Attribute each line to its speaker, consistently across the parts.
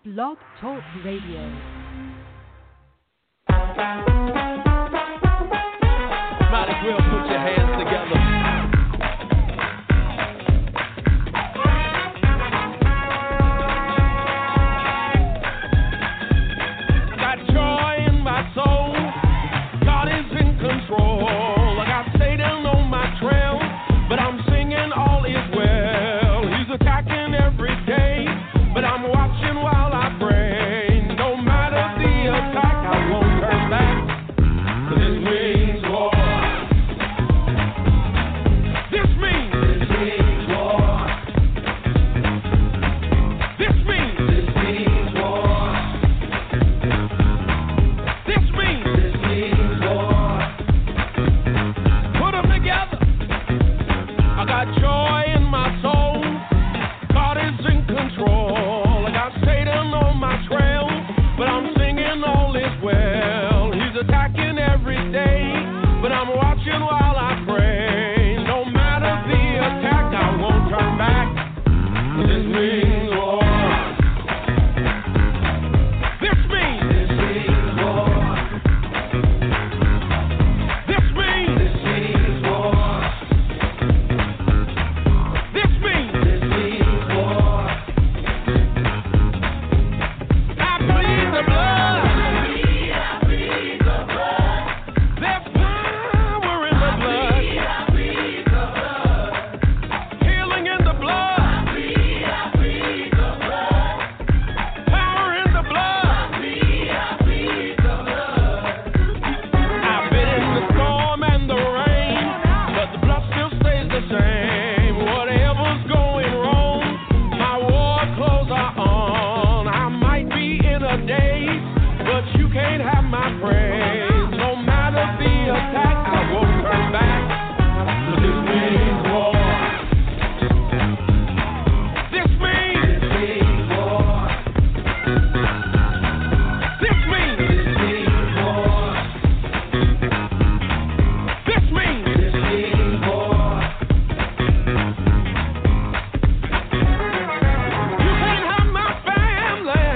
Speaker 1: Blog Talk Radio.
Speaker 2: Might as well put your hands together. Got joy in my soul. God is in control. I got Satan on my trail, but I'm singing all is well. He's attacking every day, but I'm watching while I pray. No matter the attack, I won't turn back. 'Cause this means war. This means war. This means war. This means war. Put them together. I got joy in my soul. God is in control. I got Satan on my trail, but I'm singing all is well. He's attacking every day, but I'm watching while I pray. No matter the attack, I won't turn back. 'Cause this means war. This means war. This means war. This means war. I plead the blood. There's power in the blood. Healing in the blood. Power in the blood. I've been in the storm and the rain, but the blood still stays the same. Whatever's going wrong, my war clothes are on. I might be in a daze, but you can't have my praise. No matter the attack, I won't turn back. 'Cause this means war. This means war. This means war. This means war. You can't have my family.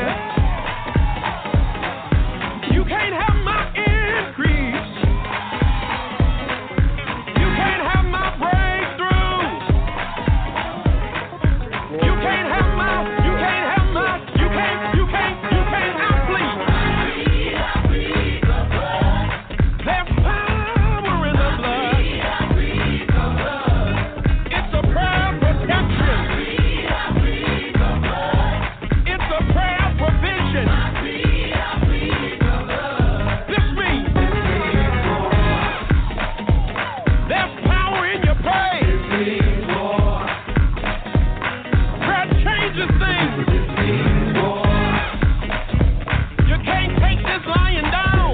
Speaker 2: You can't have my increase. You can't have my breakthrough. You can't have my, you can't have my, you can't, I plead. There's power in the blood. It's a prayer of protection. It's a prayer of provision. This means there's power in your praise. Prayer changes things. You can't take this lying down.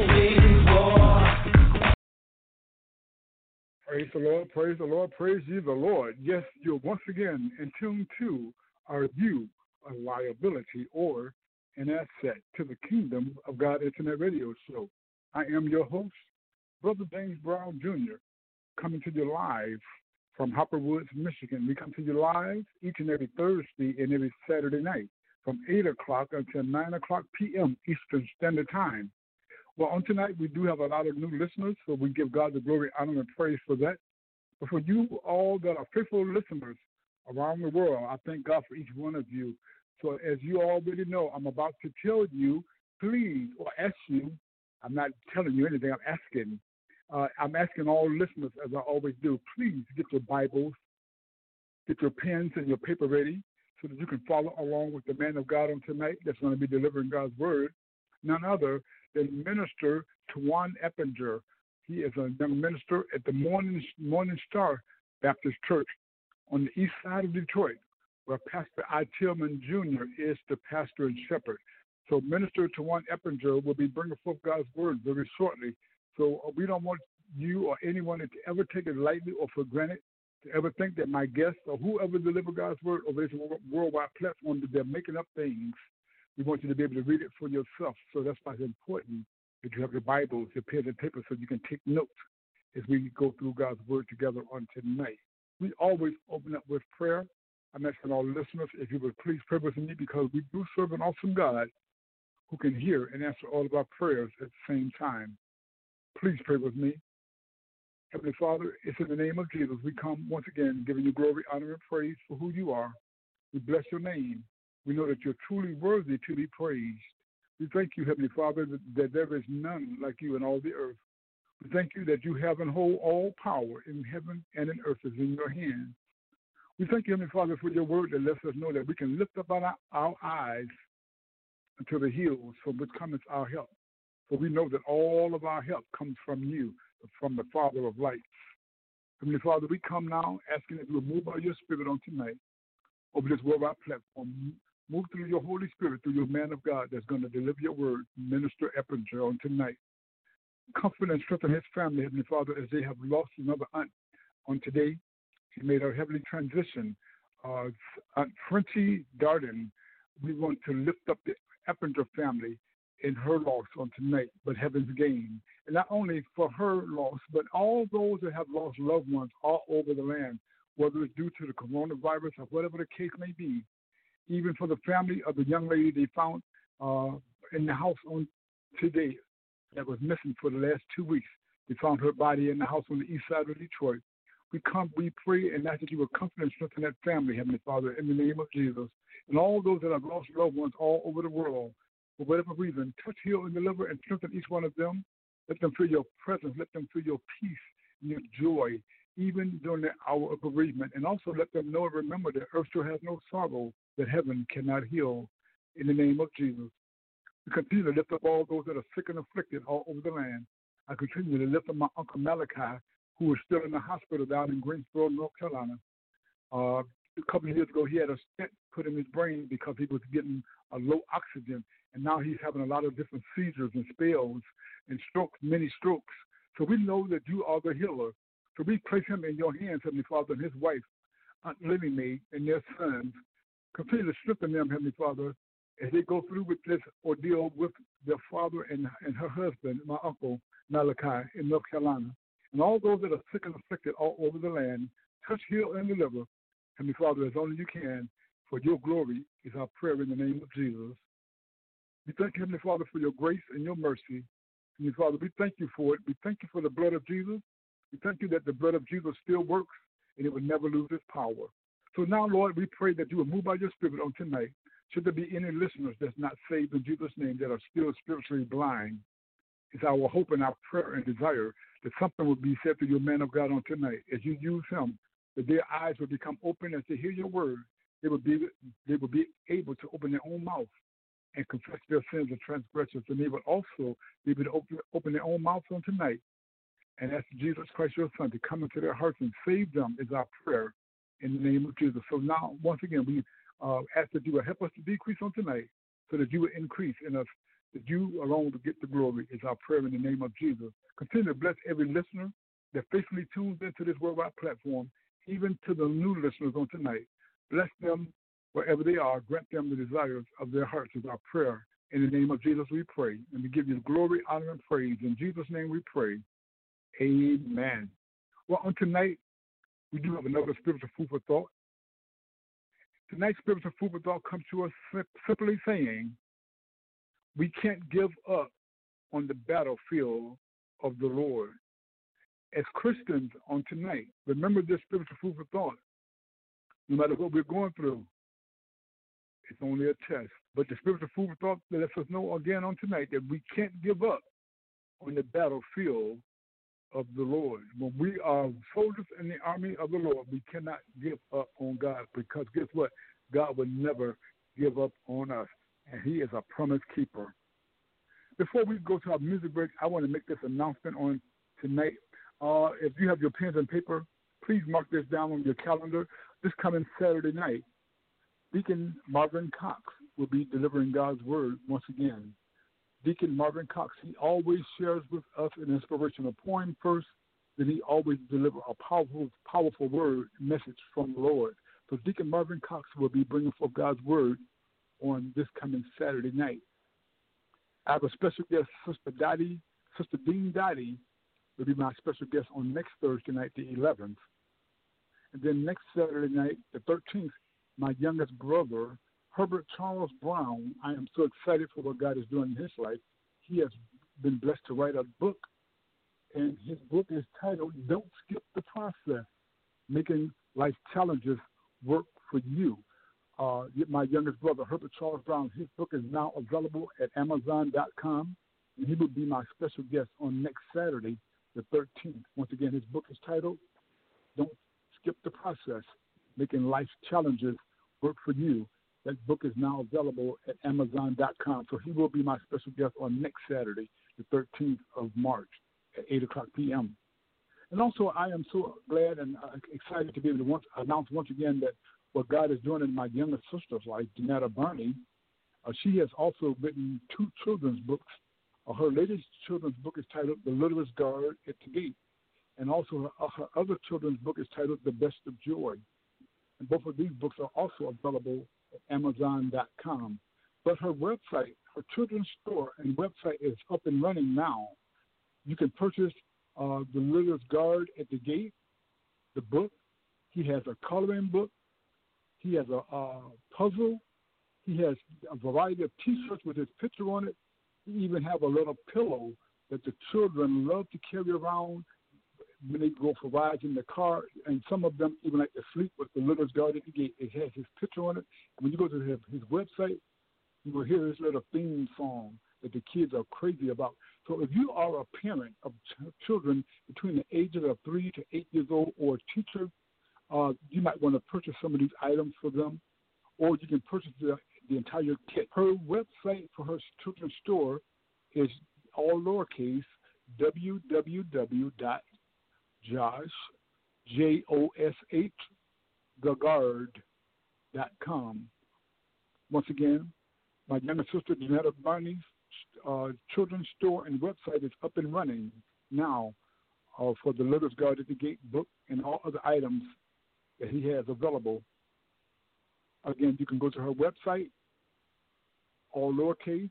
Speaker 3: Praise the Lord, praise the Lord, praise ye the Lord. Yes, you're once again in tune to Are You a Liability or an Asset to the Kingdom of God Internet Radio Show. I am your host, Brother James Brown Jr., coming to you live from Hopper Woods, Michigan. We come to you live each and every Thursday and every Saturday night from 8 o'clock until 9 o'clock p.m. Eastern Standard Time. Well, on tonight, we do have a lot of new listeners, so we give God the glory, honor, and praise for that. But for you all that are faithful listeners around the world, I thank God for each one of you. So as you already know, I'm about to tell you, please, or ask you, I'm not telling you anything, I'm asking all listeners, as I always do, please get your Bibles, get your pens and your paper ready so that you can follow along with the man of God on tonight that's going to be delivering God's word. None other than Minister Tawan Eppinger. He is a young minister at the Morning Star Baptist Church on the east side of Detroit, where Pastor I. Tillman Jr. is the pastor and shepherd. So Minister Tawan Eppinger will be bringing forth God's word very shortly. So we don't want you or anyone to ever take it lightly or for granted, to ever think that my guests or whoever deliver God's word over this worldwide platform, that they're making up things. We want you to be able to read it for yourself. So that's why it's important that you have your Bibles, your pen and paper, so you can take notes as we go through God's word together on tonight. We always open up with prayer. I'm asking all listeners if you would please pray with me because we do serve an awesome God who can hear and answer all of our prayers at the same time. Please pray with me. Heavenly Father, it's in the name of Jesus we come once again giving you glory, honor, and praise for who you are. We bless your name. We know that you're truly worthy to be praised. We thank you, Heavenly Father, that there is none like you in all the earth. We thank you that you have and hold all power in heaven and in earth is in your hand. We thank you, Heavenly Father, for your word that lets us know that we can lift up our eyes unto the hills from which cometh our help. For we know that all of our help comes from you, from the Father of lights. Heavenly Father, we come now asking that you will move by your Spirit on tonight over this worldwide platform. Move through your Holy Spirit, through your man of God that's going to deliver your word, Minister Eppinger, on tonight. Comfort and strengthen his family, Heavenly Father, as they have lost another aunt on today. She made her heavenly transition. Aunt Frenchie Darden, we want to lift up the Eppinger family in her loss on tonight, but heaven's gain. And not only for her loss, but all those that have lost loved ones all over the land, whether it's due to the coronavirus or whatever the case may be. Even for the family of the young lady they found in the house on today that was missing for the last 2 weeks. They found her body in the house on the east side of Detroit. We pray and ask that you will comfort and strengthen that family, Heavenly Father, in the name of Jesus. And all those that have lost loved ones all over the world, for whatever reason, touch, heal, and deliver and strengthen each one of them. Let them feel your presence. Let them feel your peace and your joy, even during the hour of bereavement. And also let them know and remember that earth still has no sorrow that heaven cannot heal. In the name of Jesus. We continue to lift up all those that are sick and afflicted all over the land. I continue to lift up my Uncle Malachi, who is still in the hospital down in Greensboro, North Carolina. A couple of years ago, he had a stent put in his brain because he was getting a low oxygen, and now he's having a lot of different seizures and spells and strokes, many strokes. So we know that you are the healer. So we place him in your hands, Heavenly Father, and his wife, Aunt Lily Mae, and their sons. Continue to strengthen them, Heavenly Father, as they go through with this ordeal with their father and her husband, my uncle Malachi, in North Carolina. And all those that are sick and afflicted all over the land, touch, heal, and deliver, Heavenly Father, as only you can, for your glory is our prayer in the name of Jesus. We thank you, Heavenly Father, for your grace and your mercy. Heavenly Father, we thank you for it. We thank you for the blood of Jesus. We thank you that the blood of Jesus still works and it will never lose its power. So now, Lord, we pray that you will move by your Spirit on tonight. Should there be any listeners that's not saved in Jesus' name that are still spiritually blind, it's our hope and our prayer and desire that something will be said to your man of God on tonight as you use him, that their eyes will become open as they hear your word. They will be able to open their own mouth and confess their sins and transgressions, and they will also be able to open their own mouth on tonight and ask Jesus Christ, your Son, to come into their hearts and save them is our prayer in the name of Jesus. So now, once again, we ask that you will help us to decrease on tonight so that you will increase in us, that you alone will get the glory is our prayer in the name of Jesus. Continue to bless every listener that faithfully tunes into this worldwide platform, even to the new listeners on tonight. Bless them wherever they are. Grant them the desires of their hearts is our prayer. In the name of Jesus we pray. And we give you glory, honor, and praise. In Jesus' name we pray. Amen. Well, on tonight, we do have another spiritual food for thought. Tonight's spiritual food for thought comes to us simply saying, we can't give up on the battlefield of the Lord. As Christians on tonight, remember this spiritual food for thought. No matter what we're going through, it's only a test. But the spiritual food for thought lets us know again on tonight that we can't give up on the battlefield of the Lord. When we are soldiers in the army of the Lord, we cannot give up on God, because guess what? God will never give up on us, and he is a promise keeper. Before we go to our music break, I want to make this announcement on tonight. If you have your pens and paper, please mark this down on your calendar. This coming Saturday night, Deacon Marvin Cox will be delivering God's word once again. Deacon Marvin Cox, he always shares with us an inspirational poem first, then he always delivers a powerful word message from the Lord. So Deacon Marvin Cox will be bringing forth God's word on this coming Saturday night. I have a special guest, Sister Dean Dottie will be my special guest on next Thursday night, the 11th. And then next Saturday night, the 13th, my youngest brother, Herbert Charles Brown. I am so excited for what God is doing in his life. He has been blessed to write a book, and his book is titled Don't Skip the Process, Making Life Challenges Work for You. My youngest brother, Herbert Charles Brown, his book is now available at Amazon.com, and he will be my special guest on next Saturday, the 13th. Once again, his book is titled Don't Skip the Process, Making Life Challenges Work for You. That book is now available at Amazon.com, so he will be my special guest on next Saturday, the 13th of March at 8 o'clock p.m. And also, I am so glad and excited to be able to announce once again that what God is doing in my younger sister's life, Janetta Barney. She has also written 2 children's books. Her latest children's book is titled The Littlest Guard at the Gate, and also her other children's book is titled The Best of Joy. And both of these books are also available at Amazon.com. But her website, her children's store and website is up and running now. You can purchase The Littlest Guard at the Gate, the book. He has a coloring book. He has a puzzle. He has a variety of T-shirts with his picture on it. He even have a little pillow that the children love to carry around when they go for rides in the car, and some of them even like to sleep with the Littlest Guard at the Gate. It has his picture on it. And when you go to his website, you will hear his little theme song that the kids are crazy about. So if you are a parent of children between the ages of 3 to 8 years old, or a teacher, you might want to purchase some of these items for them, or you can purchase the entire kit. Her website for her children's store is all lowercase, www.joshgagard.com. Once again, my younger sister, Janetta Barney's children's store and website is up and running now for the Littlest Guard at the Gate book and all other items that he has available. Again, you can go to her website, all lowercase,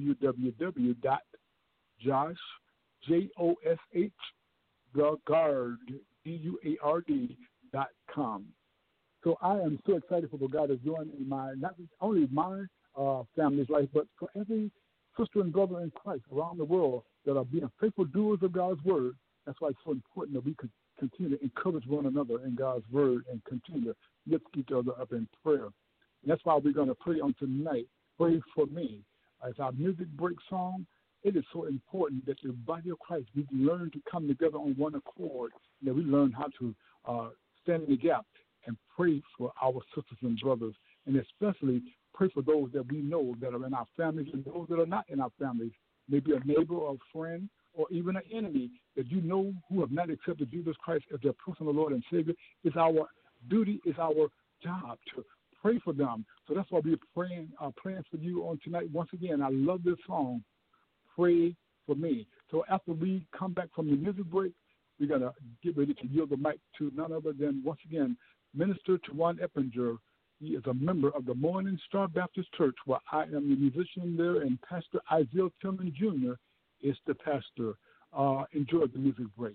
Speaker 3: www.joshgagard.com. So I am so excited for what God is doing in not only my family's life, but for every sister and brother in Christ around the world that are being faithful doers of God's word. That's why it's so important that we could continue to encourage one another in God's word and continue to lift each other up in prayer. And that's why we're going to pray on tonight. Pray for me. As our music break song, it is so important that the body of Christ, we learn to come together on one accord, that we learn how to stand in the gap and pray for our sisters and brothers, and especially pray for those that we know that are in our families and those that are not in our families, maybe a neighbor or a friend or even an enemy that you know who have not accepted Jesus Christ as their personal Lord and Savior. It's our duty, it's our job to pray for them. So that's why we're praying for you on tonight. Once again, I love this song, Pray for Me. So after we come back from the music break, we're going to get ready to yield the mic to none other than, once again, Minister Teron Eppinger. He is a member of the Morning Star Baptist Church, where I am the musician there, and Pastor Isaiah Tillman Jr. is the pastor. Enjoy the music break.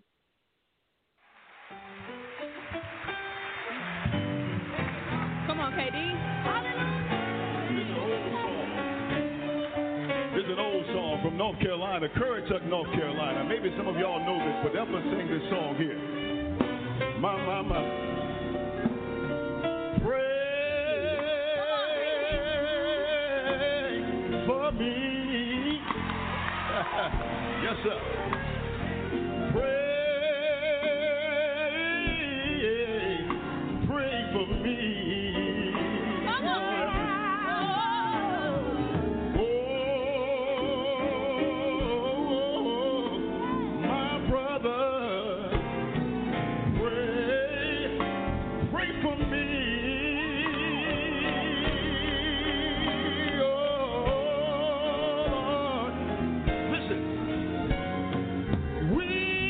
Speaker 1: Come on, KD.
Speaker 2: This is an old song from North Carolina, Currituck, North Carolina. Maybe some of y'all know this, but ever sing this song here. My. For me. Yes, sir. Pray for me.
Speaker 1: Come on.
Speaker 2: Oh, my brother, pray for me.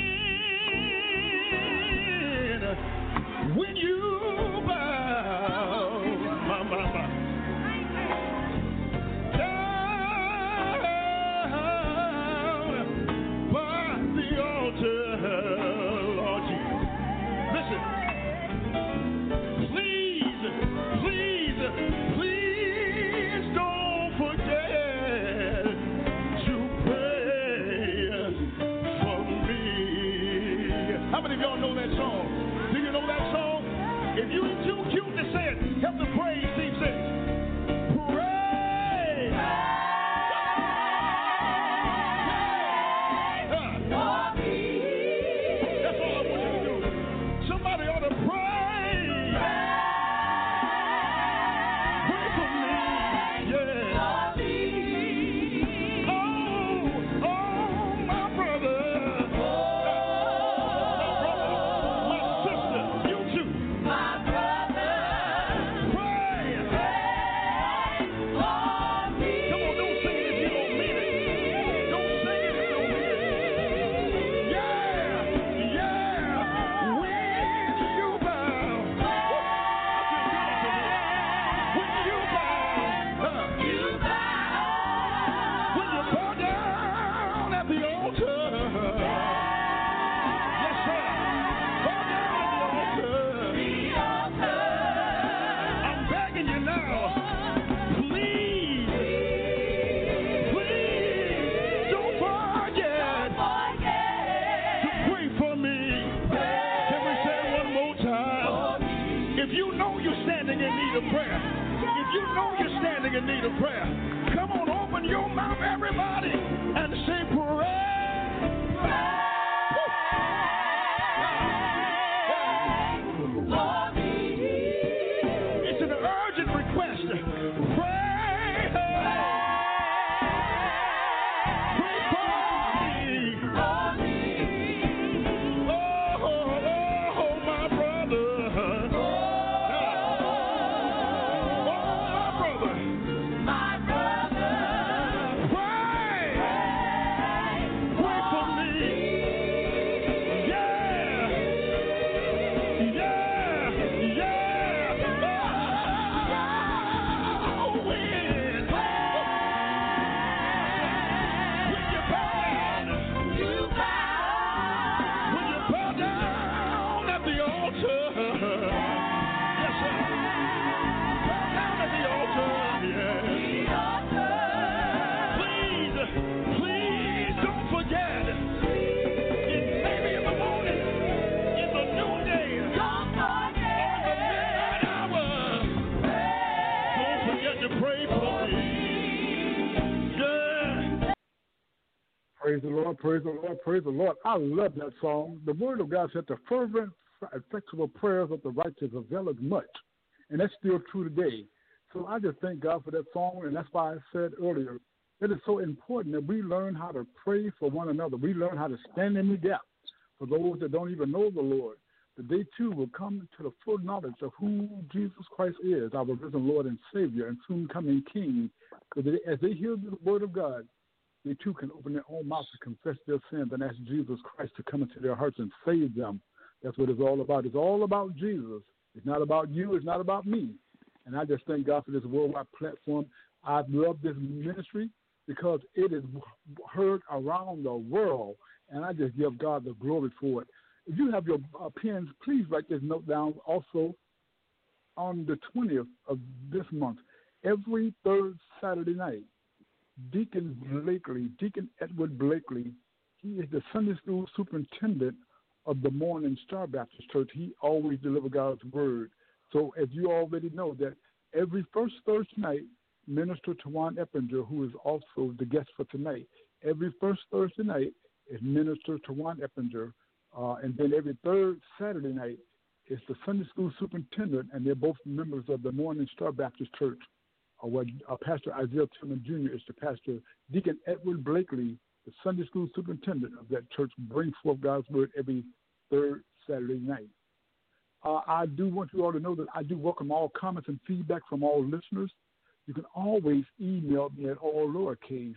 Speaker 2: When you bow open your mouth, everybody, and say praise. It's an urgent request. Pray. Pray for me. Oh, my brother.
Speaker 3: Praise the Lord, praise the Lord, praise the Lord. I love that song. The Word of God said the fervent, effectual prayers of the righteous availeth much. And that's still true today. So I just thank God for that song, and that's why I said earlier, it is so important that we learn how to pray for one another. We learn how to stand in the gap for those that don't even know the Lord, that they too will come to the full knowledge of who Jesus Christ is, our risen Lord and Savior and soon coming King. So that as they hear the Word of God, they too can open their own mouth to confess their sins and ask Jesus Christ to come into their hearts and save them. That's what it's all about. It's all about Jesus. It's not about you. It's not about me. And I just thank God for this worldwide platform. I love this ministry because it is heard around the world, and I just give God the glory for it. If you have your pens, please write this note down. Also, on the 20th of this month, every third Saturday night, Deacon Edward Blakely, he is the Sunday school superintendent of the Morning Star Baptist Church. He always delivers God's word. So as you already know, that every first Thursday night, Minister Tawan Eppinger, who is also the guest for tonight, every first Thursday night is Minister Tawan Eppinger, and then every third Saturday night is the Sunday school superintendent, and they're both members of the Morning Star Baptist Church. Pastor Isaiah Tillman Jr. is the pastor. Deacon Edward Blakely, the Sunday school superintendent of that church, brings forth God's word every third Saturday night. I do want you all to know that I do welcome all comments and feedback from all listeners. You can always email me at all lowercase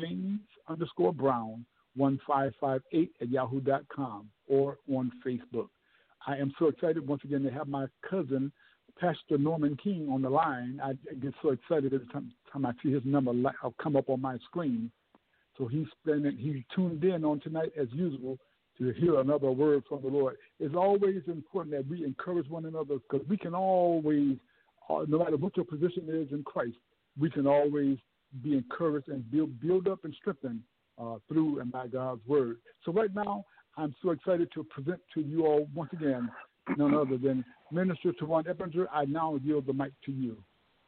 Speaker 3: James_Brown1558@yahoo.com or on Facebook. I am so excited once again to have my cousin, Pastor Norman King, on the line. I get so excited every time I see his number come up on my screen. So he's tuned in on tonight as usual to hear another word from the Lord. It's always important that we encourage one another, because we can always, no matter what your position is in Christ, we can always be encouraged and build up and strengthened through and by God's word. So right now, I'm so excited to present to you all once again none other than Minister Tawan Eppinger. I now yield the mic to you.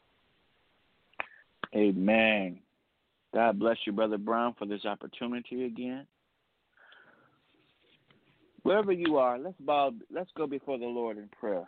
Speaker 4: Amen. God bless you, Brother Brown, for this opportunity again. Wherever you are, let's go before the Lord in prayer.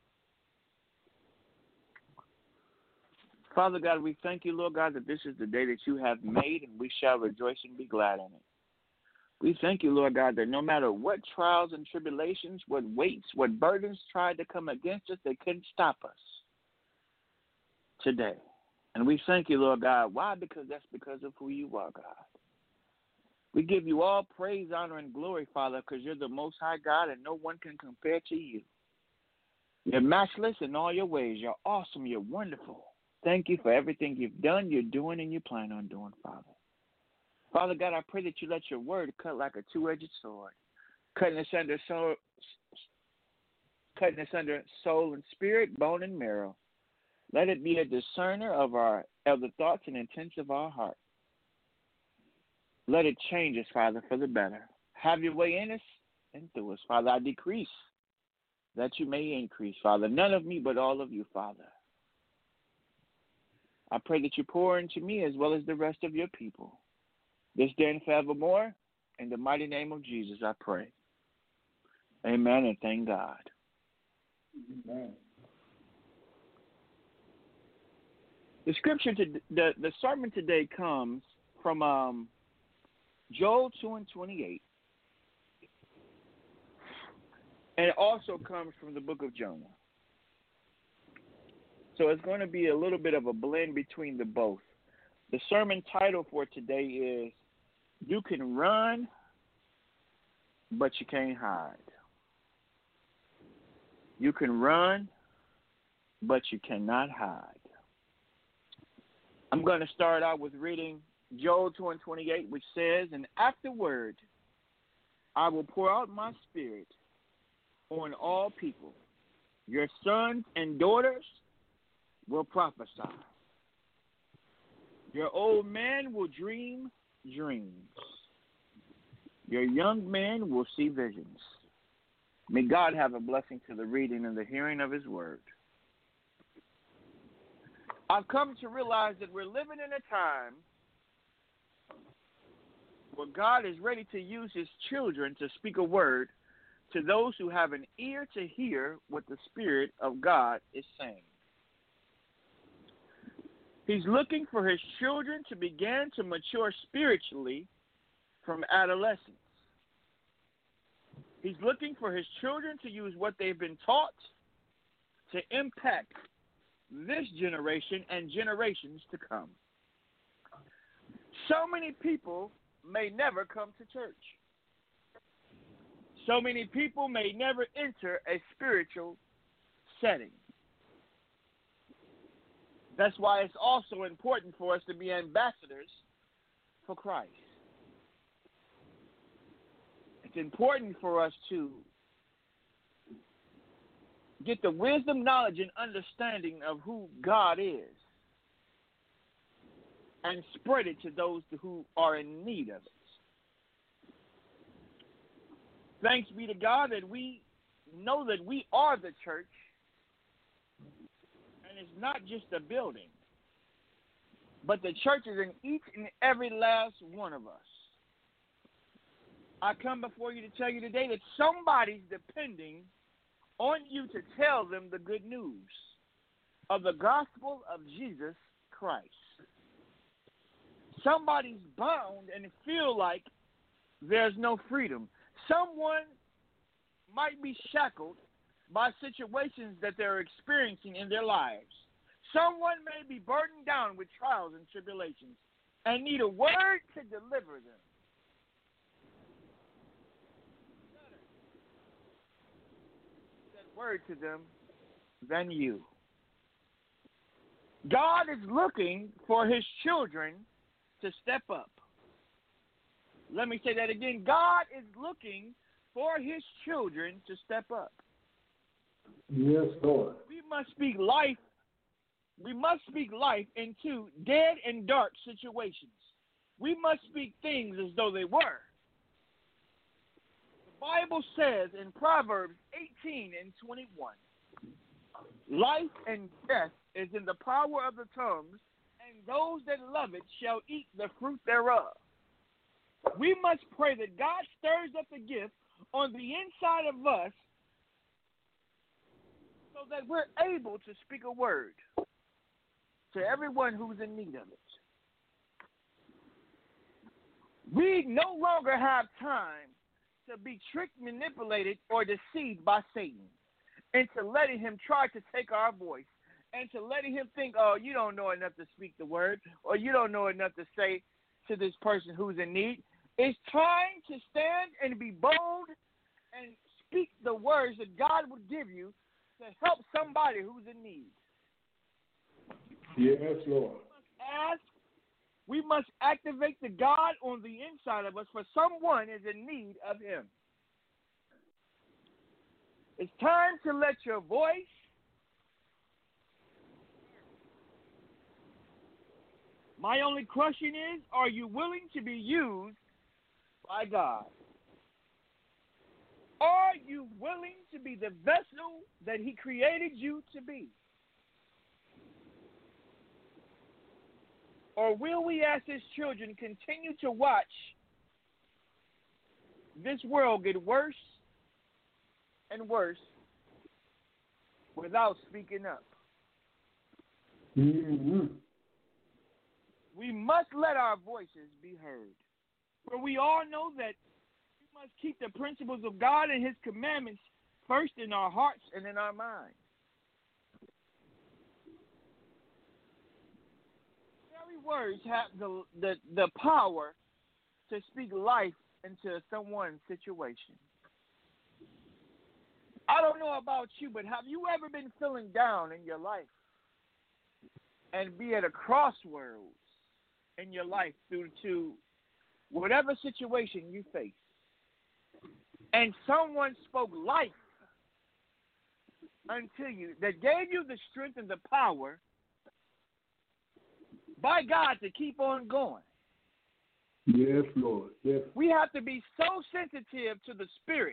Speaker 4: Father God, we thank you, Lord God, that this is the day that you have made, and we shall rejoice and be glad in it. We thank you, Lord God, that no matter what trials and tribulations, what weights, what burdens tried to come against us, they couldn't stop us today. And we thank you, Lord God. Why? Because that's because of who you are, God. We give you all praise, honor, and glory, Father, because you're the Most High God, and no one can compare to you. You're matchless in all your ways. You're awesome. You're wonderful. Thank you for everything you've done, you're doing, and you plan on doing, Father. Father God, I pray that you let your word cut like a two-edged sword, cutting us under soul and spirit, bone and marrow. Let it be a discerner of the thoughts and intents of our heart. Let it change us, Father, for the better. Have your way in us and through us, Father. I decrease that you may increase, Father. None of me, but all of you, Father. I pray that you pour into me as well as the rest of your people. This day and forevermore, in the mighty name of Jesus, I pray. Amen and thank God.
Speaker 3: Amen.
Speaker 4: The scripture, the sermon today comes from Joel 2:28. And it also comes from the book of Jonah. So it's going to be a little bit of a blend between the both. The sermon title for today is, You Can Run, But You Can't Hide. You can run, but you cannot hide. I'm going to start out with reading Joel 2:28, which says, And afterward I will pour out my spirit on all people. Your sons and daughters will prophesy. Your old man will dream dreams. Your young men will see visions. May God have a blessing to the reading and the hearing of his word. I've come to realize that we're living in a time where God is ready to use his children to speak a word to those who have an ear to hear what the Spirit of God is saying. He's looking for his children to begin to mature spiritually from adolescence. He's looking for his children to use what they've been taught to impact this generation and generations to come. So many people may never come to church. So many people may never enter a spiritual setting. That's why it's also important for us to be ambassadors for Christ. It's important for us to get the wisdom, knowledge, and understanding of who God is and spread it to those who are in need of it. Thanks be to God that we know that we are the church, and it's not just a building, but the church is in each and every last one of us. I come before you to tell you today that somebody's depending on you to tell them the good news of the gospel of Jesus Christ. Somebody's bound and feel like there's no freedom. Someone might be shackled by situations that they're experiencing in their lives. Someone may be burdened down with trials and tribulations and need a word to deliver them. That word to them than you. God is looking for his children to step up. Let me say that again. God is looking for his children to step up.
Speaker 3: Yes, Lord.
Speaker 4: We must speak life. We must speak life into dead and dark situations. We must speak things as though they were. The Bible says in Proverbs 18:21, life and death is in the power of the tongue, and those that love it shall eat the fruit thereof. We must pray that God stirs up the gift on the inside of us so that we're able to speak a word to everyone who's in need of it. We no longer have time to be tricked, manipulated, or deceived by Satan into letting him try to take our voice and to letting him think, oh, you don't know enough to speak the word, or you don't know enough to say to this person who's in need. It's time to stand and be bold and speak the words that God would give you to help somebody who's in need.
Speaker 3: Yes, Lord.
Speaker 4: We must activate the God on the inside of us, for someone is in need of him. It's time to let your voice My only question is, are you willing to be used by God? Are you willing to be the vessel that he created you to be? Or will we, as his children, continue to watch this world get worse and worse without speaking up?
Speaker 3: Mm-hmm.
Speaker 4: We must let our voices be heard. For we all know that we must keep the principles of God and his commandments first in our hearts and in our minds. Very words have the power to speak life into someone's situation. I don't know about you, but have you ever been feeling down in your life and be at a crossroads in your life due to whatever situation you face, and someone spoke life unto you that gave you the strength and the power by God to keep on going?
Speaker 3: Yes, Lord. Yes.
Speaker 4: We have to be so sensitive to the Spirit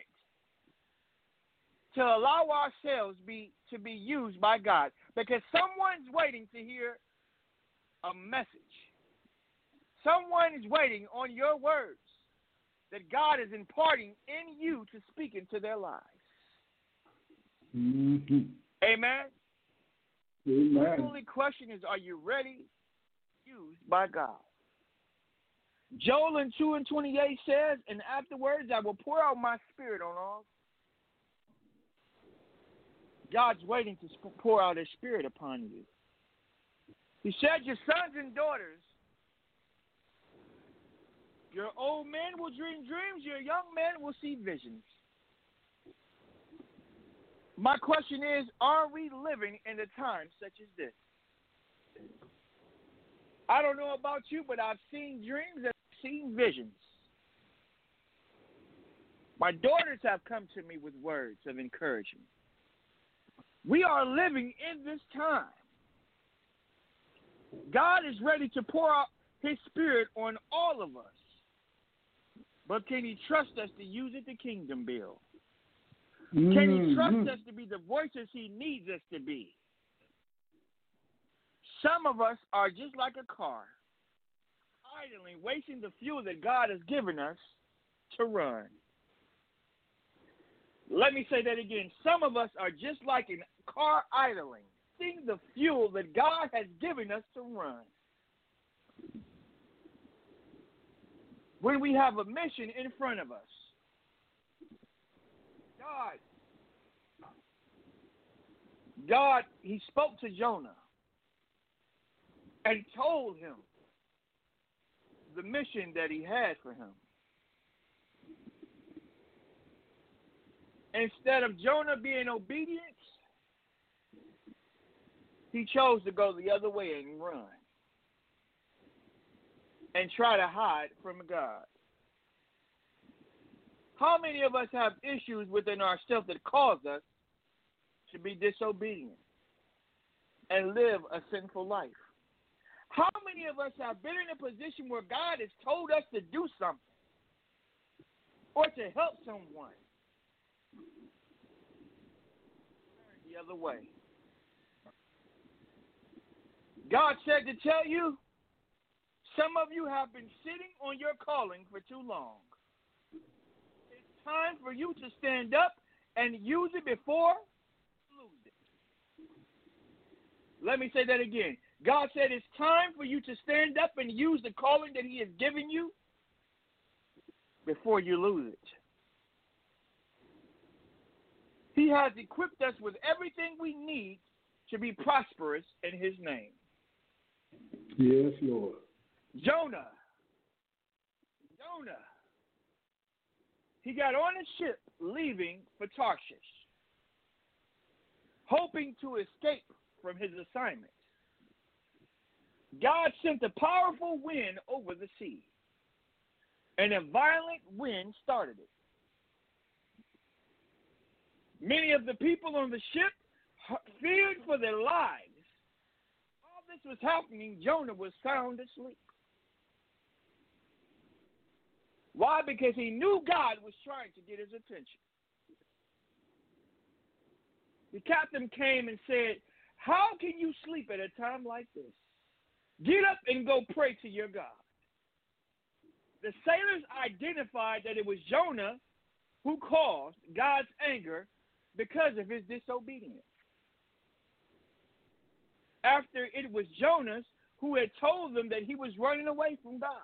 Speaker 4: to allow ourselves to be used by God, because someone's waiting to hear a message. Someone is waiting on your words that God is imparting in you to speak into their lives.
Speaker 3: Mm-hmm.
Speaker 4: Amen?
Speaker 3: Amen.
Speaker 4: The only question is, are you ready to be used by God? Joel 2:28 says, and afterwards I will pour out my spirit on all. God's waiting to pour out his spirit upon you. He said, your sons and daughters, your old men will dream dreams, your young men will see visions. My question is, are we living in a time such as this? I don't know about you, but I've seen dreams and I've seen visions. My daughters have come to me with words of encouragement. We are living in this time. God is ready to pour out his spirit on all of us. But can he trust us to use it to kingdom build? Can he trust us to be the voices he needs us to be? Some of us are just like a car, idling, wasting the fuel that God has given us to run. Let me say that again. Some of us are just like a car idling, wasting the fuel that God has given us to run. When we have a mission in front of us, God, he spoke to Jonah and told him the mission that he had for him. Instead of Jonah being obedient, he chose to go the other way and run and try to hide from God. How many of us have issues within ourselves that cause us to be disobedient and live a sinful life? How many of us have been in a position where God has told us to do something or to help someone? Turn the other way. God said to tell you, some of you have been sitting on your calling for too long. It's time for you to stand up and use it before you lose it. Let me say that again. God said it's time for you to stand up and use the calling that he has given you before you lose it. He has equipped us with everything we need to be prosperous in his name.
Speaker 3: Yes, Lord.
Speaker 4: Jonah, he got on a ship leaving for Tarshish, hoping to escape from his assignment. God sent a powerful wind over the sea, and a violent wind started it. Many of the people on the ship feared for their lives. While this was happening, Jonah was sound asleep. Why? Because he knew God was trying to get his attention. The captain came and said, how can you sleep at a time like this? Get up and go pray to your God. The sailors identified that it was Jonah who caused God's anger because of his disobedience. After it was Jonas who had told them that he was running away from God.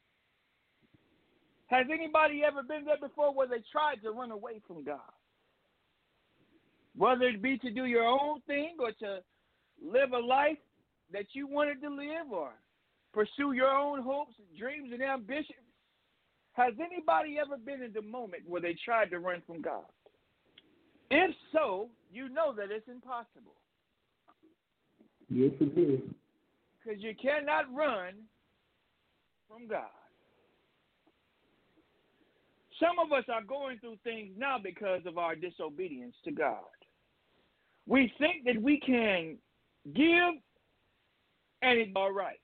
Speaker 4: Has anybody ever been there before where they tried to run away from God? Whether it be to do your own thing or to live a life that you wanted to live or pursue your own hopes, dreams, and ambitions. Has anybody ever been in the moment where they tried to run from God? If so, you know that it's impossible.
Speaker 3: Yes, it is.
Speaker 4: Because you cannot run from God. Some of us are going through things now because of our disobedience to God. We think that we can give and it's all right.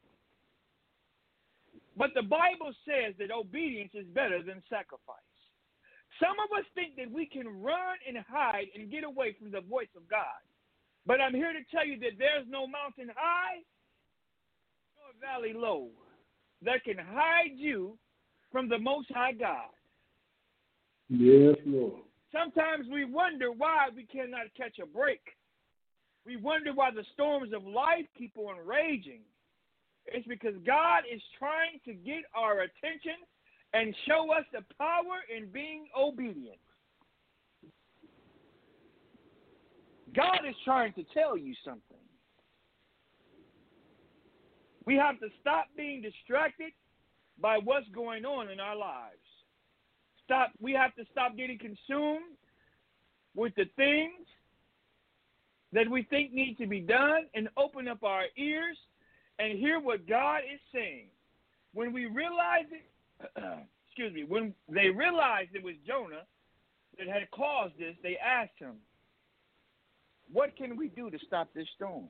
Speaker 4: But the Bible says that obedience is better than sacrifice. Some of us think that we can run and hide and get away from the voice of God. But I'm here to tell you that there's no mountain high nor valley low that can hide you from the Most High God.
Speaker 3: Yes, Lord.
Speaker 4: Sometimes we wonder why we cannot catch a break. We wonder why the storms of life keep on raging. It's because God is trying to get our attention and show us the power in being obedient. God is trying to tell you something. We have to stop being distracted by what's going on in our lives. We have to stop getting consumed with the things that we think need to be done and open up our ears and hear what God is saying. When we realize it, when they realized it was Jonah that had caused this, they asked him, what can we do to stop this storm?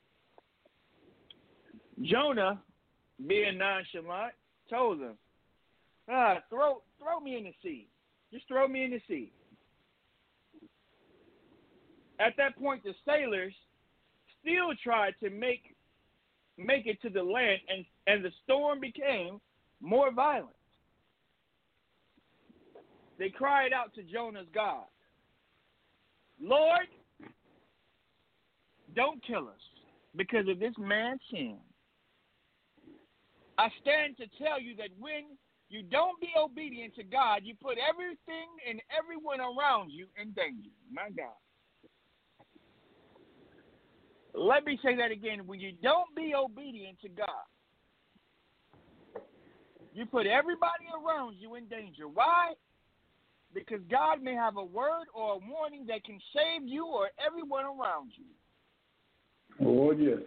Speaker 4: Jonah, being nonchalant, told them, throw me in the sea. Just throw me in the sea. At that point, the sailors still tried to make it to the land, and the storm became more violent. They cried out to Jonah's God, Lord, don't kill us because of this man's sin. I stand to tell you that when you don't be obedient to God, you put everything and everyone around you in danger. My God. Let me say that again. When you don't be obedient to God, you put everybody around you in danger. Why? Because God may have a word or a warning that can save you or everyone around you.
Speaker 3: Oh, yes.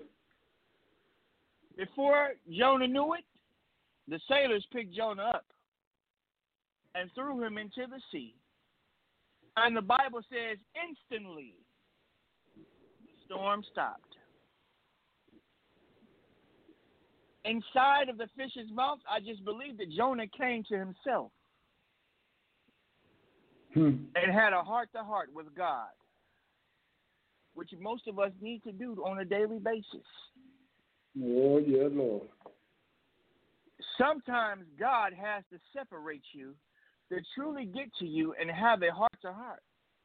Speaker 4: Before Jonah knew it, the sailors picked Jonah up and threw him into the sea. And the Bible says instantly the storm stopped. Inside of the fish's mouth, I just believe that Jonah came to himself and had a heart-to-heart with God, which most of us need to do on a daily basis.
Speaker 3: Oh, yeah, Lord.
Speaker 4: Sometimes God has to separate you to truly get to you and have a heart-to-heart.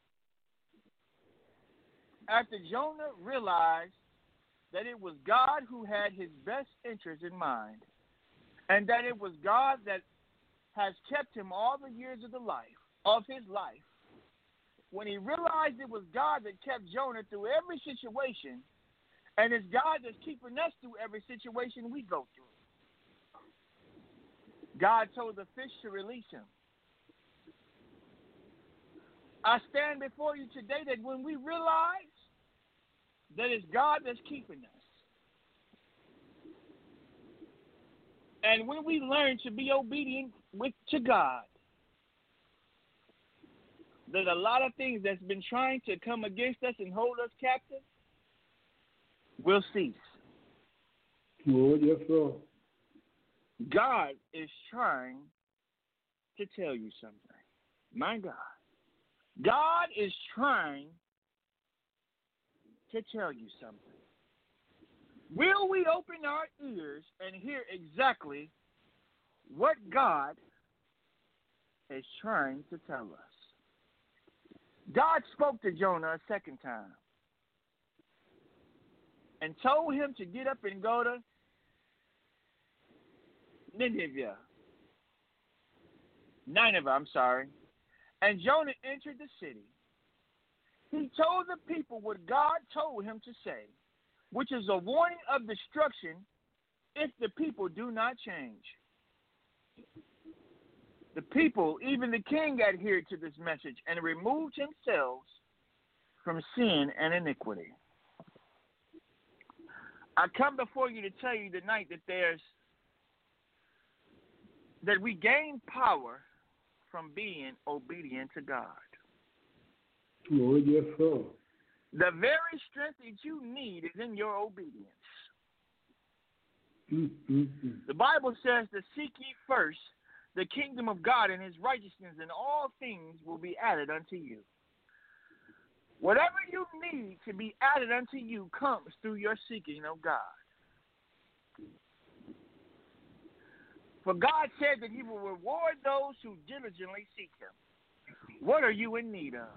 Speaker 4: After Jonah realized that it was God who had his best interest in mind, and that it was God that has kept him all the years of his life, when he realized it was God that kept Jonah through every situation, and it's God that's keeping us through every situation we go through, God told the fish to release him. I stand before you today that when we realize that it's God that's keeping us, and when we learn to be obedient to God, that a lot of things that's been trying to come against us and hold us captive will cease.
Speaker 3: Oh, yes, sir.
Speaker 4: God is trying to tell you something. My God. God is trying to tell you something. Will we open our ears and hear exactly what God is trying to tell us? God spoke to Jonah a second time and told him to get up and go to Nineveh. And Jonah entered the city. He told the people what God told him to say, which is a warning of destruction if the people do not change. The people, even the king, adhered to this message and removed themselves from sin and iniquity. I come before you to tell you tonight that we gain power from being obedient to God.
Speaker 3: Lord, yes, sir.
Speaker 4: The very strength that you need is in your obedience. The Bible says to seek ye first the kingdom of God and his righteousness, and all things will be added unto you. Whatever you need to be added unto you comes through your seeking of God. For God said that he will reward those who diligently seek him. What are you in need of?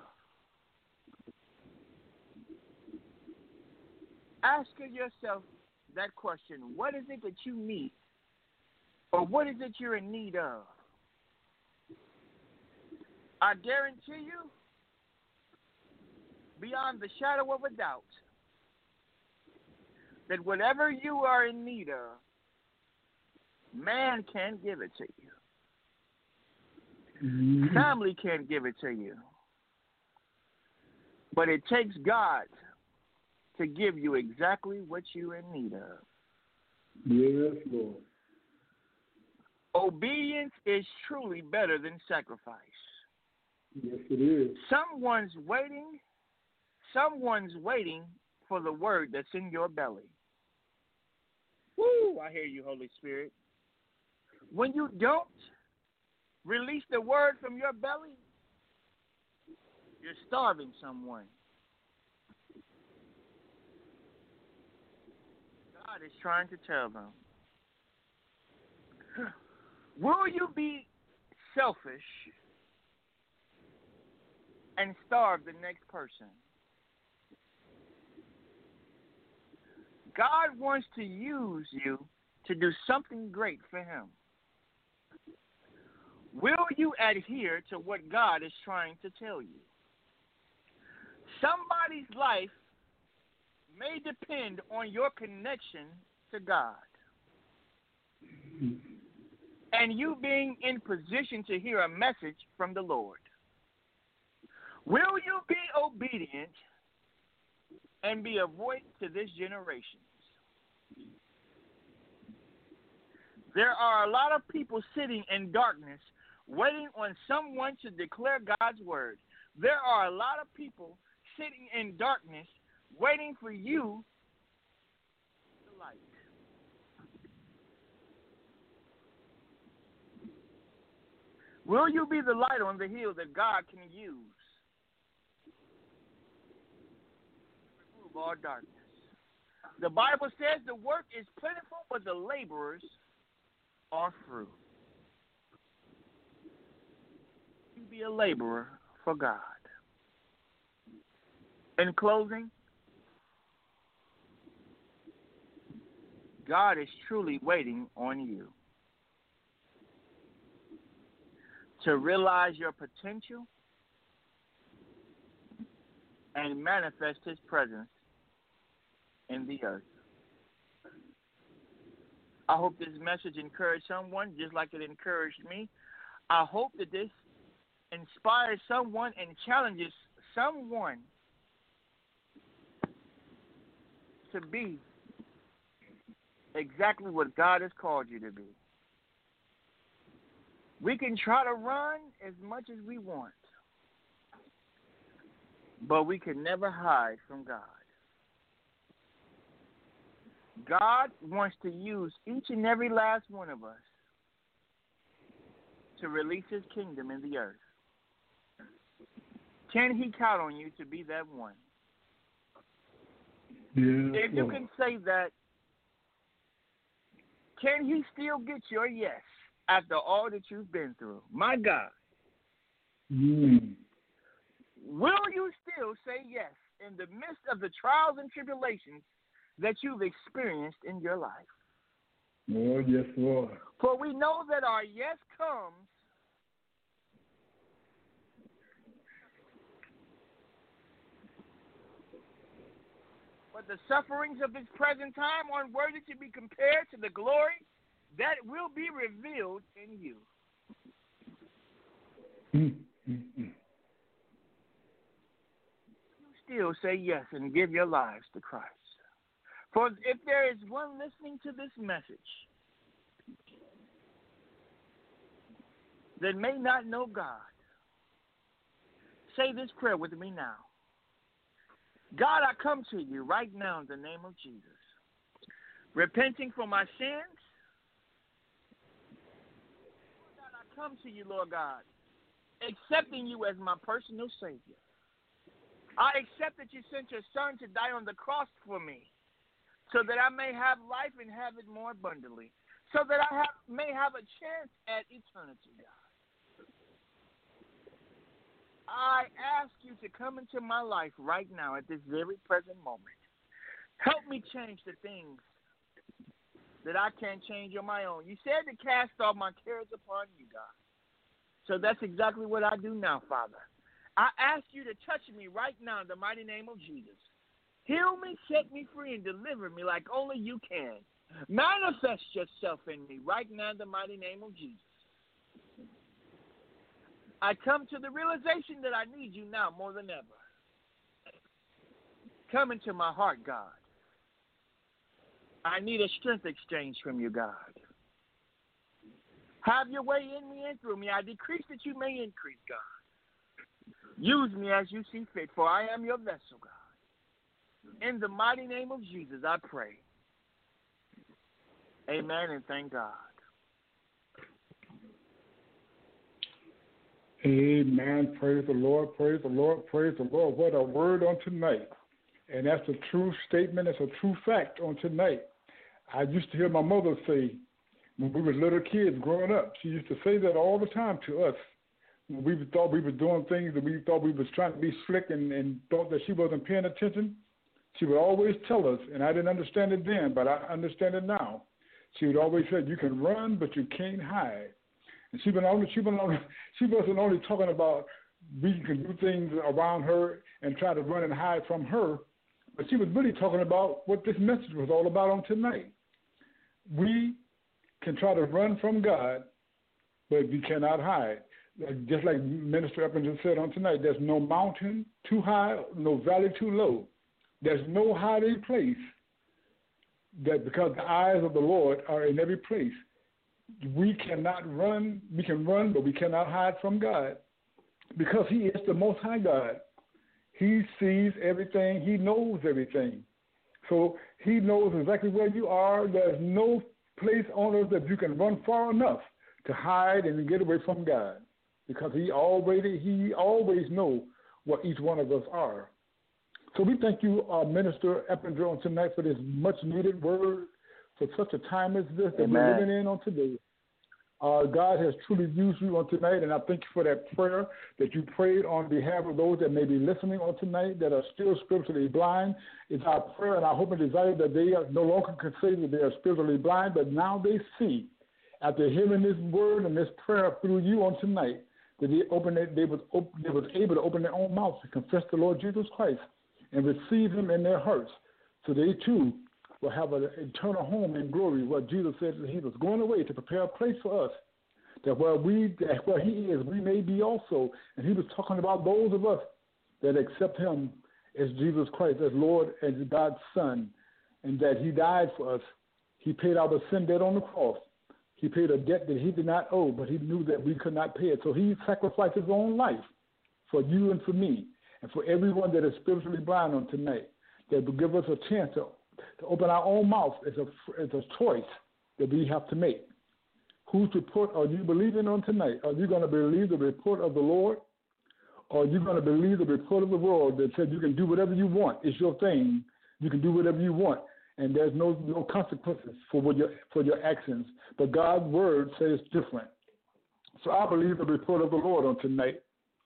Speaker 4: Ask yourself that question. What is it that you need? Or what is it you're in need of? I guarantee you, beyond the shadow of a doubt, that whatever you are in need of, man can't give it to you. Family can't give it to you. But it takes God to give you exactly what you're in need of.
Speaker 3: Yes, Lord.
Speaker 4: Obedience is truly better than sacrifice.
Speaker 3: Yes, it is.
Speaker 4: Someone's waiting for the word that's in your belly. Woo, I hear you, Holy Spirit. When you don't release the word from your belly, you're starving someone. God is trying to tell them. Will you be selfish and starve the next person? God wants to use you to do something great for him. Will you adhere to what God is trying to tell you? Somebody's life may depend on your connection to God and you being in position to hear a message from the Lord. Will you be obedient and be a voice to this generation? There are a lot of people sitting in darkness waiting on someone to declare God's word. There are a lot of people sitting in darkness waiting for you to light. Will you be the light on the hill that God can use to remove all darkness? The Bible says the work is plentiful, but the laborers are few. You be a laborer for God. In closing, God is truly waiting on you to realize your potential and manifest his presence in the earth. I hope this message encouraged someone just like it encouraged me. I hope that this inspires someone and challenges someone to be exactly what God has called you to be. We can try to run as much as we want, but we can never hide from God. God wants to use each and every last one of us to release his kingdom in the earth. Can he count on you to be that one?
Speaker 3: Yeah,
Speaker 4: if you can say that Can he still get your yes after all that you've been through? My God. Will you still say yes in the midst of the trials and tribulations that you've experienced in your life?
Speaker 3: Oh, yes, Lord.
Speaker 4: For we know that our yes comes but the sufferings of this present time are unworthy to be compared to the glory that will be revealed in you. You still say yes and give your lives to Christ. For if there is one listening to this message that may not know God, say this prayer with me now. God, I come to you right now in the name of Jesus, repenting for my sins. God, I come to you, Lord God, accepting you as my personal Savior. I accept that you sent your Son to die on the cross for me so that I may have life and have it more abundantly, so that I may have a chance at eternity, God. I ask you to come into my life right now at this very present moment. Help me change the things that I can't change on my own. You said to cast all my cares upon you, God. So that's exactly what I do now, Father. I ask you to touch me right now in the mighty name of Jesus. Heal me, set me free, and deliver me like only you can. Manifest yourself in me right now in the mighty name of Jesus. I come to the realization that I need you now more than ever. Come into my heart, God. I need a strength exchange from you, God. Have your way in me and through me. I decrease that you may increase, God. Use me as you see fit, for I am your vessel, God. In the mighty name of Jesus, I pray. Amen and thank God.
Speaker 3: Amen. Praise the Lord. Praise the Lord. Praise the Lord. What a word on tonight. And that's a true statement. It's a true fact on tonight. I used to hear my mother say, when we were little kids growing up, she used to say that all the time to us. When we thought we were doing things that we thought we was trying to be slick and thought that she wasn't paying attention, she would always tell us, and I didn't understand it then, but I understand it now. She would always say, you can run, but you can't hide. And she wasn't only talking about we can do things around her and try to run and hide from her, but she was really talking about what this message was all about on tonight. We can try to run from God, but we cannot hide. Just like Minister Eppinger said on tonight, there's no mountain too high, no valley too low. There's no hiding place that because the eyes of the Lord are in every place. We cannot run. We can run, but we cannot hide from God because he is the Most High God. He sees everything. He knows everything. So he knows exactly where you are. There's no place on earth that you can run far enough to hide and get away from God because he always knows what each one of us are. So we thank you, Minister Eppinger, on tonight for this much-needed word for such a time as this that we're living in on today. God has truly used you on tonight, and I thank you for that prayer that you prayed on behalf of those that may be listening on tonight that are still spiritually blind. It's our prayer and our hope and desire that they no longer can say that they are spiritually blind, but now they see. After hearing this word and this prayer through you on tonight, that they was able to open their own mouths and confess the Lord Jesus Christ and receive him in their hearts, so they too will have an eternal home in glory. What Jesus said that he was going away to prepare a place for us, that where he is, we may be also. And he was talking about those of us that accept him as Jesus Christ, as Lord and God's Son, and that he died for us. He paid our sin debt on the cross. He paid a debt that he did not owe, but he knew that we could not pay it. So he sacrificed his own life for you and for me, and for everyone that is spiritually blind on tonight, that will give us a chance to open our own mouth is a choice that we have to make. Whose report are you believing on tonight? Are you going to believe the report of the Lord? Or are you going to believe the report of the world that said you can do whatever you want? It's your thing. You can do whatever you want. and there's no consequences for your actions. But God's word says different. So I believe the report of the Lord on tonight.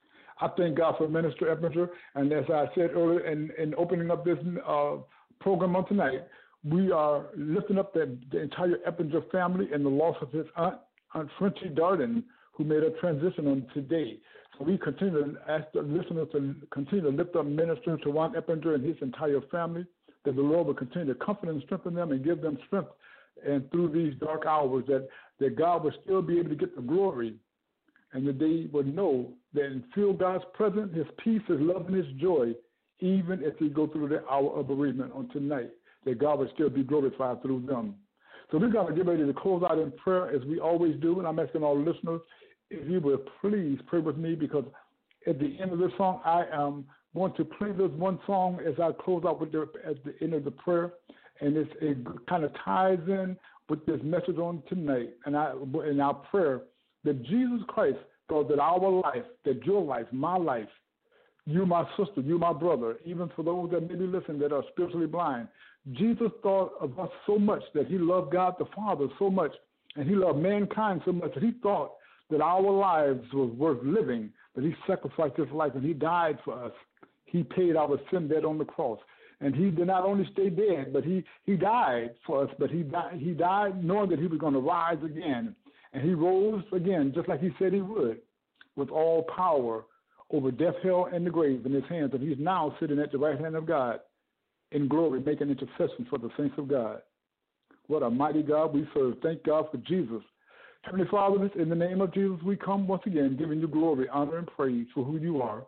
Speaker 3: I thank God for Minister Eppinger, and as I said earlier in opening up this program on tonight, we are lifting up the entire Eppinger family and the loss of his Aunt Frenchie Darden, who made a transition on today. So we continue to ask the listeners to continue to lift up Minister Teron Eppinger and his entire family, that the Lord will continue to comfort and strengthen them and give them strength, and through these dark hours that God will still be able to get the glory, and that they would know that and feel God's presence, his peace, his love, and his joy, even if they go through the hour of bereavement on tonight, that God will still be glorified through them. So we're going to get ready to close out in prayer as we always do, and I'm asking all listeners, if you would please pray with me, because at the end of this song, I am going to play this one song as I close out at the end of the prayer, and it kind of ties in with this message on tonight, and in our prayer, that Jesus Christ thought that our life, that your life, my life, you, my sister, you, my brother, even for those that may be listening that are spiritually blind, Jesus thought of us so much, that he loved God the Father so much, and he loved mankind so much that he thought that our lives was worth living, that he sacrificed his life and he died for us. He paid our sin debt on the cross. And he did not only stay dead, but he died for us, but he died knowing that he was going to rise again. And he rose again, just like he said he would, with all power over death, hell, and the grave in his hands. And he's now sitting at the right hand of God in glory, making intercession for the saints of God. What a mighty God we serve. Thank God for Jesus. Heavenly Father, in the name of Jesus, we come once again giving you glory, honor, and praise for who you are.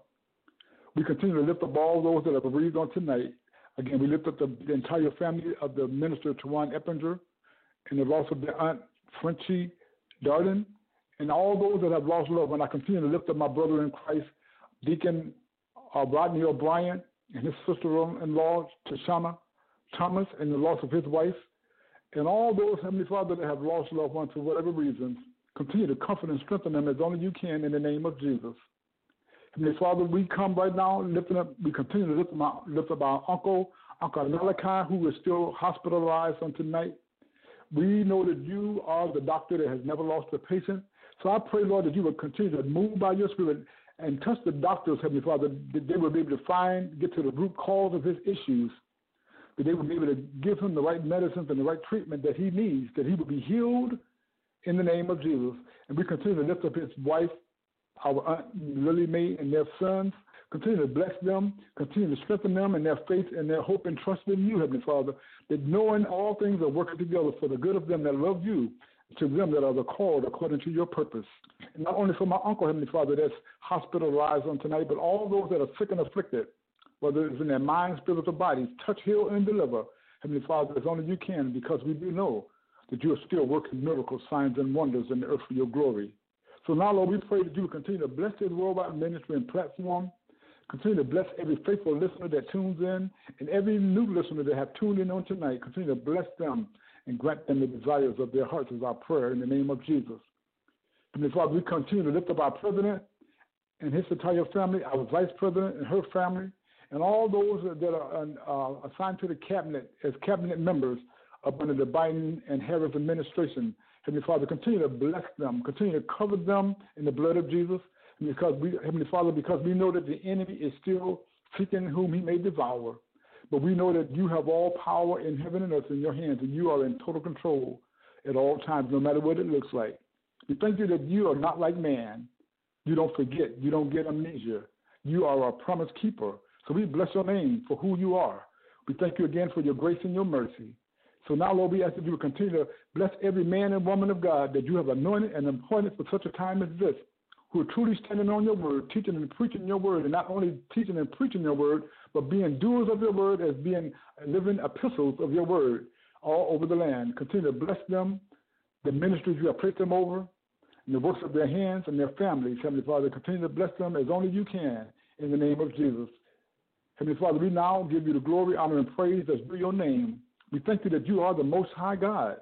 Speaker 3: We continue to lift up all those that are bereaved on tonight. Again, we lift up the entire family of the minister, Teron Eppinger, and the loss of their Aunt Frenchie Darden, and all those that have lost loved ones. I continue to lift up my brother in Christ, Deacon Rodney O'Brien, and his sister-in-law, Tashana Thomas, and the loss of his wife. And all those, Heavenly Father, that have lost loved ones for whatever reasons, continue to comfort and strengthen them as only you can in the name of Jesus. Heavenly Father, we come right now we continue to lift up our Uncle Malachi, who is still hospitalized on tonight. We know that you are the doctor that has never lost a patient. So I pray, Lord, that you would continue to move by your Spirit and touch the doctors, Heavenly Father, that they will be able to get to the root cause of his issues, that they will be able to give him the right medicines and the right treatment that he needs, that he will be healed in the name of Jesus. And we continue to lift up his wife, our Aunt Lily Mae, and their sons. Continue to bless them, continue to strengthen them in their faith and their hope and trust in you, Heavenly Father, that knowing all things are working together for the good of them that love you, to them that are the called according to your purpose. And not only for my uncle, Heavenly Father, that's hospitalized on tonight, but all those that are sick and afflicted, whether it's in their mind, spirit, or bodies, touch, heal, and deliver, Heavenly Father, as only you can, because we do know that you are still working miracles, signs, and wonders in the earth for your glory. So now, Lord, we pray that you will continue to bless this worldwide ministry and platform. Continue to bless every faithful listener that tunes in, and every new listener that have tuned in on tonight. Continue to bless them and grant them the desires of their hearts, is our prayer in the name of Jesus. And Father, we continue to lift up our president and his entire family, our vice president and her family, and all those that are assigned to the cabinet as cabinet members up under the Biden and Harris administration. Heavenly Father, continue to bless them, continue to cover them in the blood of Jesus. And Heavenly Father, because we know that the enemy is still seeking whom he may devour. But we know that you have all power in heaven and earth in your hands, and you are in total control at all times, no matter what it looks like. We thank you that you are not like man. You don't forget. You don't get amnesia. You are our promise keeper. So we bless your name for who you are. We thank you again for your grace and your mercy. So now, Lord, we ask that you will continue to bless every man and woman of God that you have anointed and appointed for such a time as this, who are truly standing on your word, teaching and preaching your word, and not only teaching and preaching your word, but being doers of your word as being living epistles of your word all over the land. Continue to bless them, the ministries you have placed them over, and the works of their hands and their families. Heavenly Father, continue to bless them as only you can in the name of Jesus. Heavenly Father, we now give you the glory, honor, and praise that's due your name. We thank you that you are the Most High God.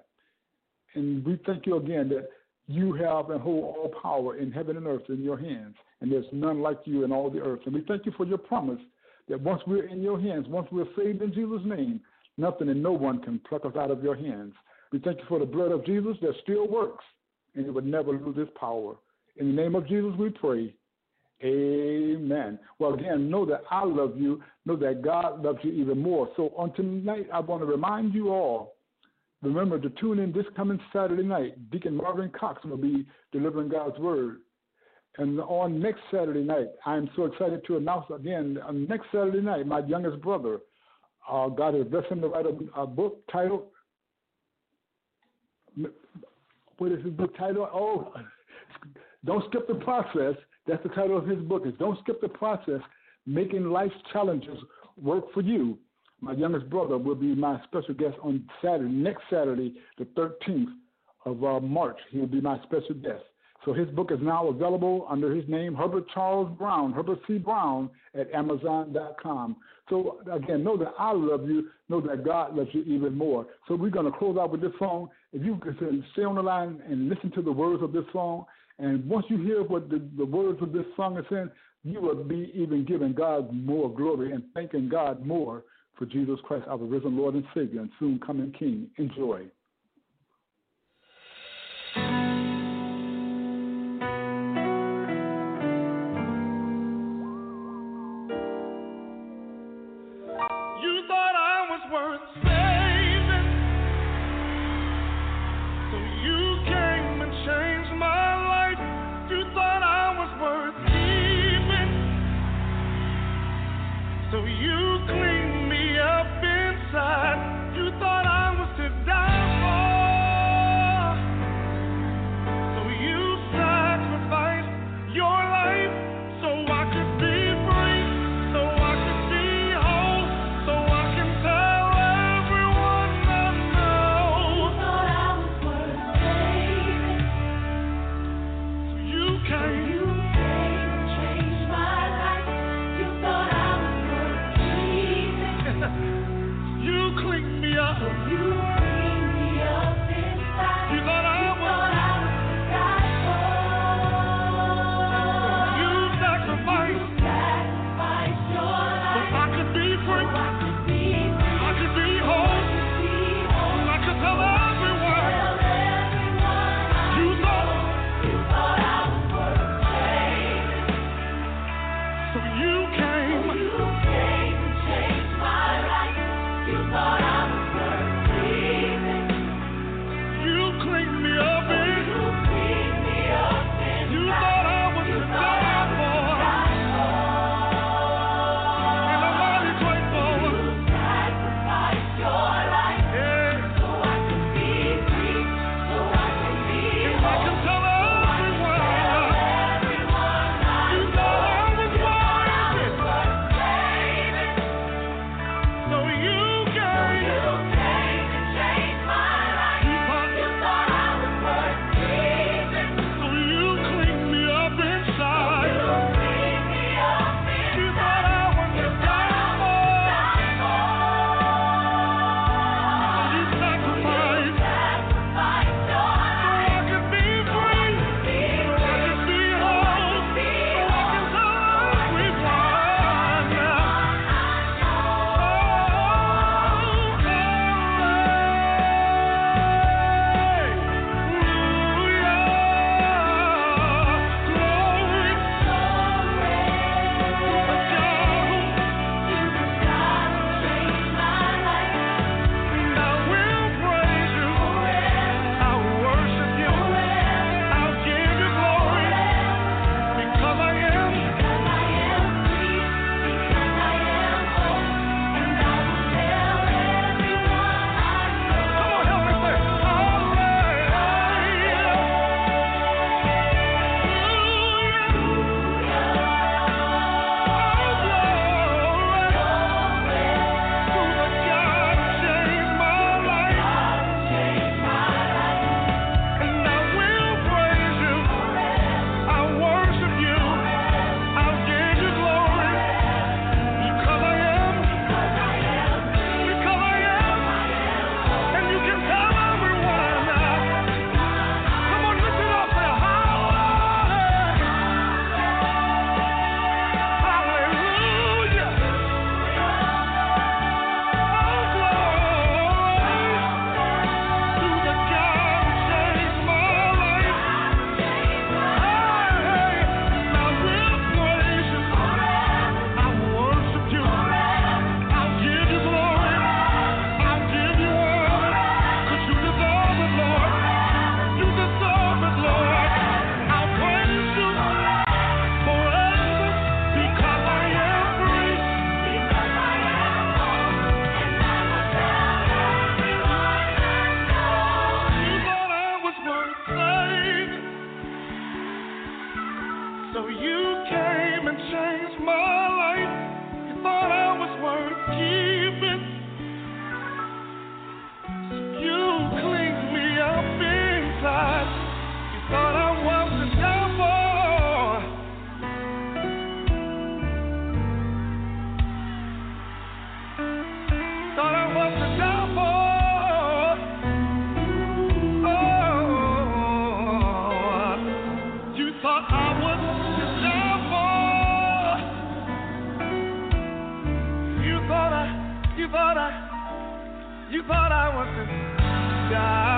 Speaker 3: And we thank you again that you have and hold all power in heaven and earth in your hands, and there's none like you in all the earth. And we thank you for your promise that once we're in your hands, once we're saved in Jesus' name, Nothing and no one can pluck us out of your hands. We thank you for the blood of Jesus that still works, and it would never lose its power. In the name of Jesus we pray. Amen. Well, again, know that I love you. Know that God loves you even more. So on tonight, I want to remind you all, remember to tune in this coming Saturday night. Deacon Marvin Cox will be delivering God's word. And on next Saturday night, I am so excited to announce again, on next Saturday night, my youngest brother, God has blessed him to write a book titled, what is his book title? Oh, Don't Skip the Process. That's the title of his book, is Don't Skip the Process, Making Life's Challenges Work for You. My youngest brother will be my special guest on Saturday, next Saturday, the 13th of March. He will be my special guest. So his book is now available under his name, Herbert Charles Brown, Herbert C. Brown, at Amazon.com. So, again, know that I love you. Know that God loves you even more. So we're going to close out with this song. If you can stay on the line and listen to the words of this song, and once you hear what the words of this song is saying, you will be even giving God more glory and thanking God more for Jesus Christ, our risen Lord and Savior, and soon coming King. Enjoy.
Speaker 2: So you cleaned me up inside. You thought I was to die. So you came and changed my life. You thought I was worth keeping. So you cleaned me up inside. You thought I was the devil. Thought I was the devil. Oh, you thought I was the devil. You thought I was the guy.